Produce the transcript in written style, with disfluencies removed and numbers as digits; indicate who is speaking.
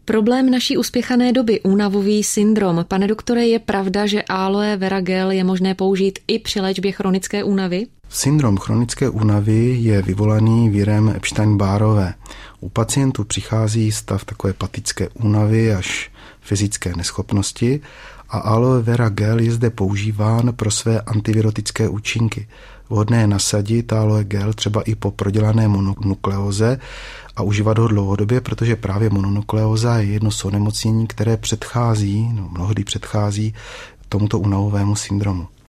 Speaker 1: Problém naší uspěchané doby, únavový syndrom. Pane doktore, je pravda, že aloe vera gel je možné použít i při léčbě chronické únavy?
Speaker 2: Syndrom chronické únavy je vyvolaný virem Epstein-Barrové. U pacientů přichází stav takové patické únavy až fyzické neschopnosti a aloe vera gel je zde používán pro své antivirotické účinky. Vhodné je nasadit aloe gel třeba i po prodělané mononukleóze a užívat ho dlouhodobě, protože právě mononukleóza je jedno z onemocnění, které mnohdy předchází tomuto únavovému syndromu.